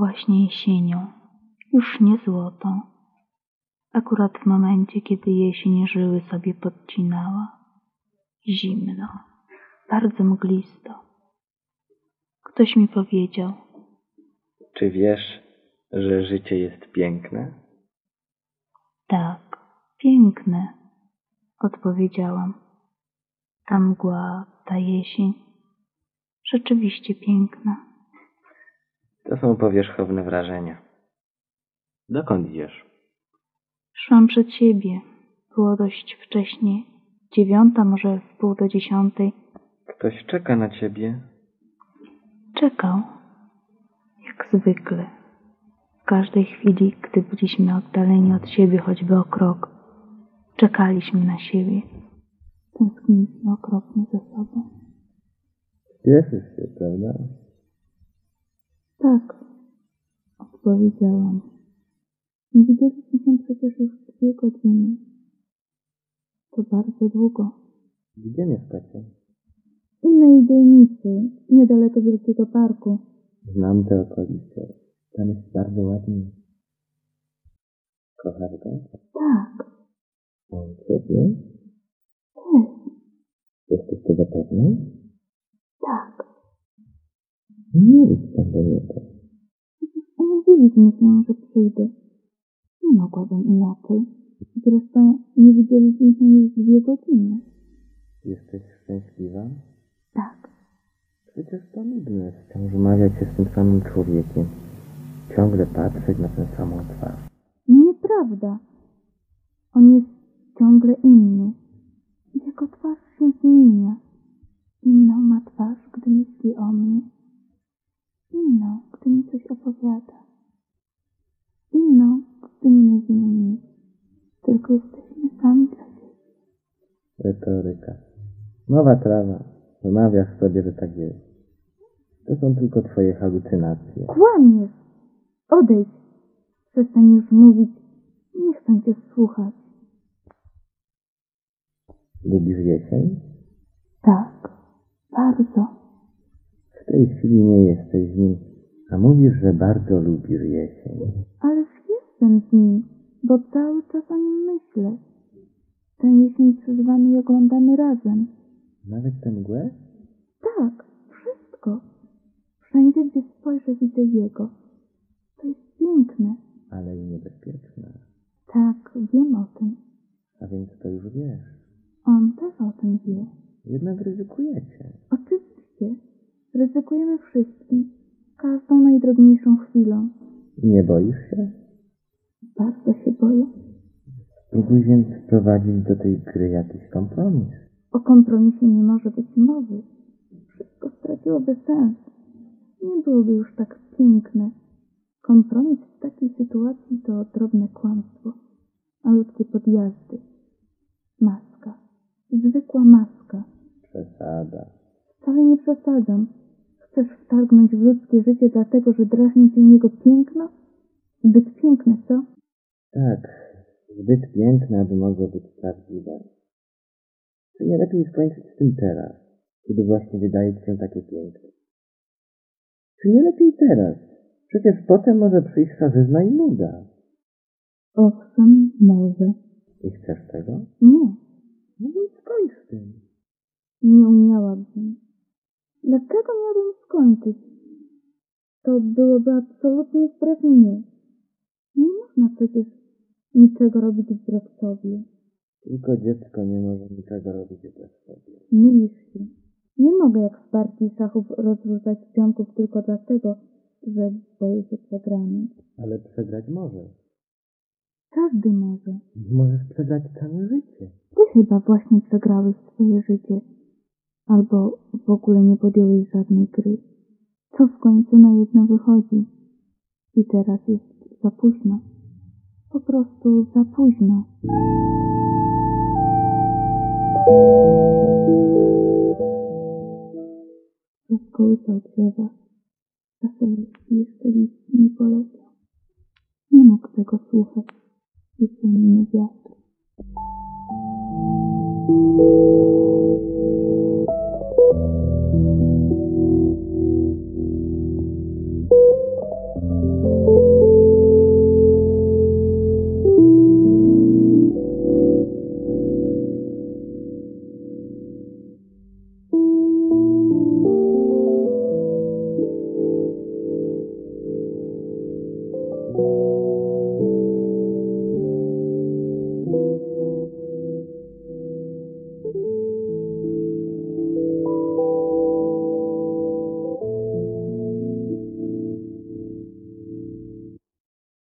właśnie jesienią, już nie złotą. Akurat w momencie, kiedy jesień żyły sobie podcinała. Zimno, bardzo mglisto. Ktoś mi powiedział: czy wiesz, że życie jest piękne? Tak, piękne, odpowiedziałam. Ta mgła, ta jesień, rzeczywiście piękna. To są powierzchowne wrażenia. Dokąd idziesz? Szłam przed siebie. Było dość wcześnie. 9, może wpół do 10. Ktoś czeka na ciebie. Czekał, jak zwykle. W każdej chwili, gdy byliśmy oddaleni od siebie choćby o krok, czekaliśmy na siebie. Tęskniliśmy okropnie za sobą. Cieszysz się, prawda? Tak, odpowiedziałam. Nie widzieliśmy się przecież już 2 godziny. To bardzo długo. Gdzie mieszkacie? W innej dzielnicy, niedaleko wielkiego parku. Znam te okolice. Tam jest bardzo ładnie. Kochasz go? Tak, On ciebie? też, Jesteś tego pewna? tak. Nie idź tam do niego. Umówiliśmy się, że przyjdę. Nie mogłabym inaczej. Zresztą nie widzieliśmy się już 2 godziny. Jesteś szczęśliwa? Tak, Przecież to nudne wciąż rozmawiać się z tym samym człowiekiem. Ciągle patrzeć na tę samą twarz. nieprawda. On jest ciągle inny. Jego twarz się zmienia. Inną ma twarz, gdy myśli o mnie. Inną, gdy mi coś opowiada. Inną, gdy nie mówimy nic. Tylko jesteśmy sami dla siebie. Retoryka. Nowa trawa. Wmawiasz sobie, że tak jest. To są tylko twoje halucynacje. Kłamiesz! Odejdź! Przestań już mówić. Nie chcę cię słuchać. Lubisz jesień? Tak, bardzo. W tej chwili nie jesteś z nim, a mówisz, że bardzo lubisz jesień. Ależ jestem z nim, bo cały czas o nim myślę. Tę jesień przeżywamy i oglądamy razem. Nawet tę mgłę? Tak, wszystko. Wszędzie, gdzie spojrzę, widzę jego. To jest piękne. Ale i niebezpieczne. Tak, wiem o tym. A więc to już wiesz. On też o tym wie. Jednak ryzykujecie. Oczywiście. Ryzykujemy wszystkim. Każdą najdrobniejszą chwilą. Nie boisz się? Bardzo się boję. Spróbuj więc wprowadzić do tej gry jakiś kompromis. O kompromisie nie może być mowy. Wszystko straciłoby sens. Nie byłoby już tak piękne. Kompromis w takiej sytuacji to drobne kłamstwo. Malutkie podjazdy. Maska. Zwykła maska. Przesada. Wcale nie przesadzam. Chcesz wtargnąć w ludzkie życie dlatego, że drażni cię jego piękno? Zbyt piękne, co? Tak, zbyt piękne, aby mogło być prawdziwe. Czy nie lepiej skończyć z tym teraz, kiedy właśnie wydaje ci się takie piękne? Czy nie lepiej teraz? Przecież potem może przyjść szarzyzna i nuda. Owszem, może. I chcesz tego? Nie, No więc skończ z tym. nie umiałabym. Dlaczego miałabym skończyć? To byłoby absolutnie wbrew mnie. Nie można przecież niczego robić wbrew sobie. Tylko dziecko nie może niczego robić bez sobie. Mylisz się. Nie mogę jak w partii szachów rozrzucać pionków tylko dlatego, że boję się przegranej. Ale przegrać możesz. Każdy może. Możesz przegrać całe życie. Ty chyba właśnie przegrałeś swoje życie. Albo w ogóle nie podjąłeś żadnej gry. Co w końcu na jedno wychodzi? I teraz jest za późno. Po prostu za późno. Rozkołysał drzewa. Wesołości jeszcze liść nie poleciał. Nie mógł tego słuchać. Jesienny wiatr.